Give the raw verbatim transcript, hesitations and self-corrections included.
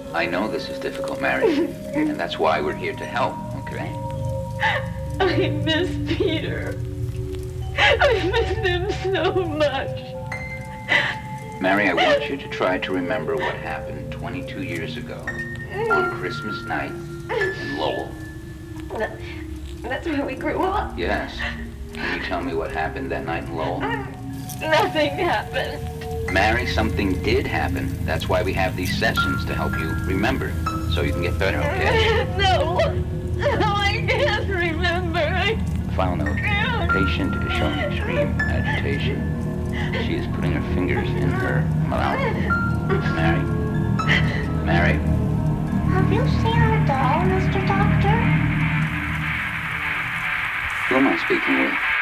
I know this is difficult, Mary, and that's why we're here to help, okay? I miss Peter. I miss him so much. Mary, I want you to try to remember what happened twenty-two years ago on Christmas night in Lowell. That, that's where we grew up. Yes. Can you tell me what happened that night in Lowell? Nothing happened. Mary, something did happen. That's why we have these sessions to help you remember, so you can get better, okay? No. No, I can't remember. I... Final note. The patient is showing extreme agitation. She is putting her fingers in her mouth. Mary? Mary? Have you seen a doll, Mister Doctor? Who am I speaking with?